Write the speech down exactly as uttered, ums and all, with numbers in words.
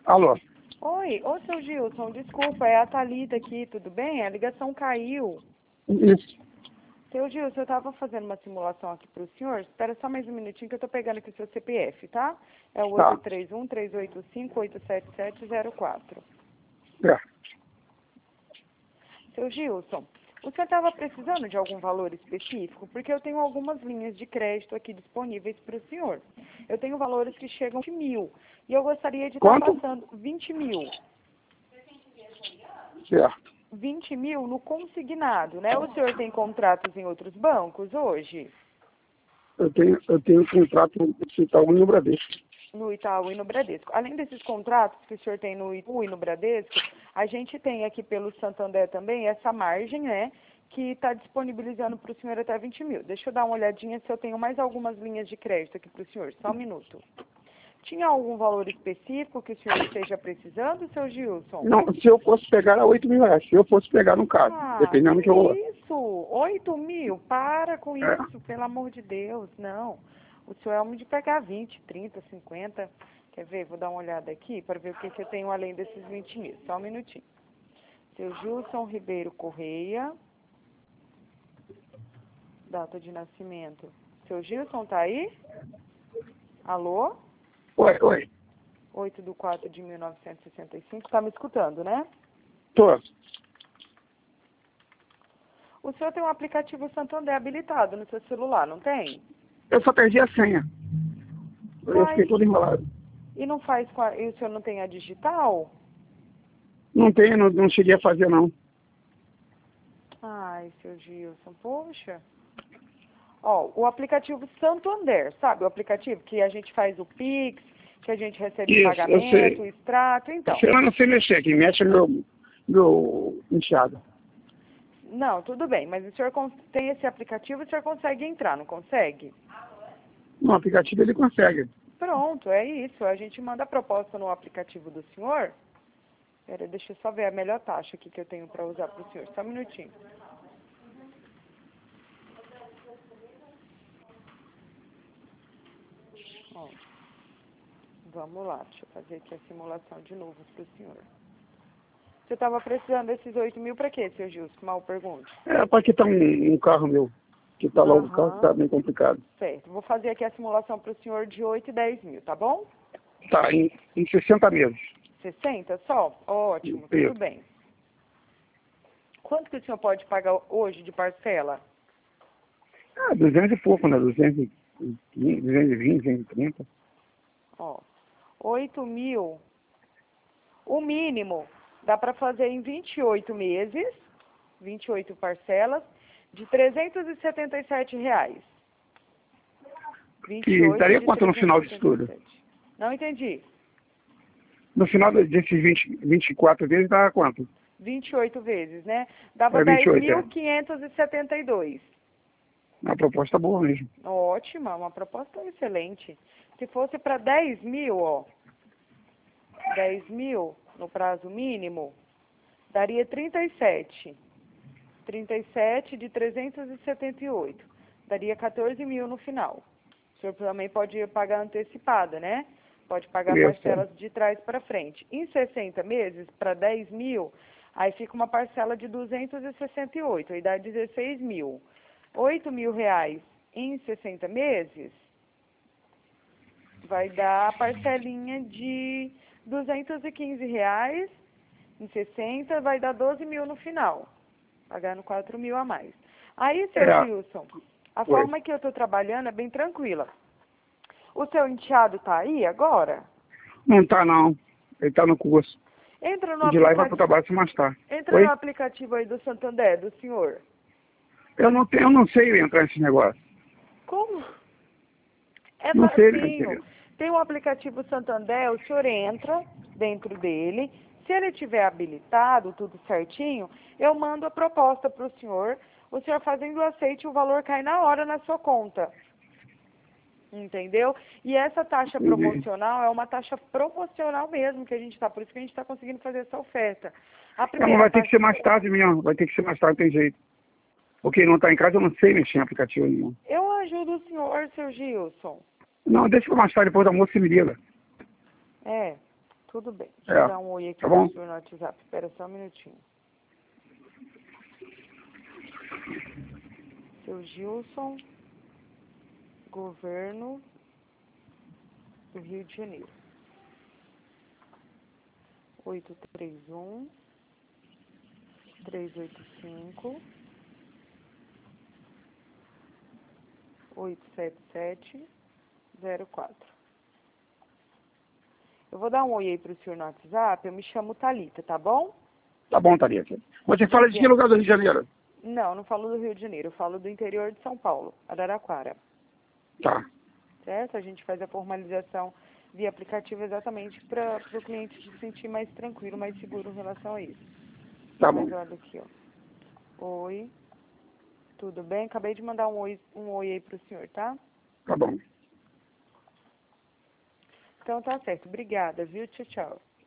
Alô? Oi, ô seu Gilson, desculpa, é a Thalita aqui, tudo bem? A ligação caiu. Isso. Seu Gilson, eu estava fazendo uma simulação aqui para o senhor. Espera só mais um minutinho que eu estou pegando aqui o seu C P F, tá? É o Tá. oito três um, três oito cinco, oito sete sete zero quatro. É. Seu Gilson, o senhor estava precisando de algum valor específico? Porque eu tenho algumas linhas de crédito aqui disponíveis para o senhor. Eu tenho valores que chegam de mil. E eu gostaria de estar Quanto? passando vinte mil. Certo. vinte mil no consignado, né? O senhor tem contratos em outros bancos hoje? Eu tenho, eu tenho um contrato no Itaú e no Bradesco. No Itaú e no Bradesco. Além desses contratos que o senhor tem no Itaú e no Bradesco, a gente tem aqui pelo Santander também essa margem, né? Que está disponibilizando para o senhor até vinte mil. Deixa eu dar uma olhadinha se eu tenho mais algumas linhas de crédito aqui para o senhor. Só um minuto. Tinha algum valor específico que o senhor esteja precisando, seu Gilson? Não, se eu fosse pegar era oito mil reais. Se eu fosse pegar no caso. Ah, Dependendo do que que eu... isso? Oito mil? Para com É. isso, pelo amor de Deus. Não. O senhor é homem de pegar vinte, trinta, cinquenta. Quer ver? Vou dar uma olhada aqui para ver o que, que eu tenho além desses vinte mil. Só um minutinho. Seu Gilson Ribeiro Correia. Data de nascimento. Seu Gilson tá aí? Alô? Oi, oi. oito de quatro de mil novecentos e sessenta e cinco. Tá me escutando, né? Tô. O senhor tem um aplicativo Santander habilitado no seu celular, não tem? Eu só perdi a senha. Eu Uai, fiquei todo enrolado. e não faz com a... E o senhor não tem a digital? Não tenho, não, não cheguei a fazer não. Ai, seu Gilson, poxa. Ó, o aplicativo Santander, sabe? O aplicativo que a gente faz o Pix, que a gente recebe Isso, eu pagamento, sei. o extrato, então. Eu não sei mexer, quem mexe é meu, meu enteado. Não, tudo bem, mas o senhor cons- tem esse aplicativo, o senhor consegue entrar, não consegue? No aplicativo ele consegue. Pronto, é isso. A gente manda a proposta no aplicativo do senhor. Pera, deixa eu só ver a melhor taxa aqui que eu tenho para usar para o senhor. Só um minutinho. Ó, vamos lá, deixa eu fazer aqui a simulação de novo para o senhor. Você estava precisando desses oito mil para quê, seu Gilson? Mal pergunte. É para quitar um, um carro meu, que tá lá, o carro Aham. tá bem complicado. Certo. Vou fazer aqui a simulação para o senhor de oito e dez mil, tá bom? Tá, em, em sessenta meses. sessenta só? Ótimo, tudo Isso. bem. Quanto que o senhor pode pagar hoje de parcela? Ah, duzentos e pouco, né? duzentos e quinze, duzentos e vinte, duzentos e trinta. Ó, oito mil. O mínimo dá para fazer em vinte e oito meses, vinte e oito parcelas, de trezentos e setenta e sete reais. vinte e E oito daria de quanto no final de trezentos e tudo? setenta e sete. Não entendi. No final desses vinte, vinte e quatro vezes dá quanto? vinte e oito vezes, né? Dava É vinte dez e oito, mil é. quinhentos e setenta e dois. Uma proposta boa mesmo. Ótima, uma proposta excelente. Se fosse para dez mil, ó, dez mil no prazo mínimo, daria trinta e sete. trinta e sete de trezentos e setenta e oito. Daria quatorze mil no final. O senhor também pode pagar antecipada, né? Pode pagar Isso. parcelas de trás para frente. Em sessenta meses, para dez mil, aí fica uma parcela de duzentos e sessenta e oito, aí dá dezesseis mil. oito mil reais em sessenta meses, vai dar a parcelinha de duzentos e quinze reais. Em sessenta, vai dar doze mil no final, pagando quatro mil a mais. Aí, seu É. Gilson, a Oi. forma que eu estou trabalhando é bem tranquila. O seu enteado está aí agora? Não tá não. Ele tá no curso. Entra no De lá e vai pro aplicativo, trabalho se mais tarde. entra Oi? no aplicativo aí do Santander, do senhor. Eu não tenho, eu não sei entrar nesse negócio. Como? É Não sei, né, facinho. querido? Tem o aplicativo Santander, o senhor entra dentro dele. Se ele tiver habilitado, tudo certinho, eu mando a proposta para o senhor. O senhor fazendo o aceite, o valor cai na hora na sua conta. Entendeu? E essa taxa Entendi. promocional é uma taxa promocional mesmo que a gente está, por isso que a gente está conseguindo fazer essa oferta. A Não, primeira vai ter parte... que ser mais tarde mesmo. Vai ter que ser mais tarde, tem jeito. Porque não tá em casa, eu não sei mexer em aplicativo nenhum. Eu ajudo o senhor, seu Gilson. Não, deixa pra mais tarde, depois do almoço, você me liga. É. Tudo bem. Deixa É. eu dar um oi aqui Tá bom? pro senhor no WhatsApp. Espera só um minutinho. Seu Gilson, governo do Rio de Janeiro. oito três um, três oito cinco, oito sete sete, zero quatro. Eu vou dar um oi aí pro senhor no WhatsApp. Eu me chamo Thalita, tá bom? Tá bom, Thalita. Você fala de que lugar do Rio de Janeiro? Não, não falo do Rio de Janeiro. Eu falo do interior de São Paulo, Araraquara. Tá. Certo? A gente faz a formalização via aplicativo exatamente para o cliente se sentir mais tranquilo, mais seguro em relação a isso. Tá bom. Mas olha aqui, ó. Oi, tudo bem? Acabei de mandar um oi, um oi aí pro senhor, tá? Tá bom. Então tá certo. Obrigada, viu? Tchau, tchau.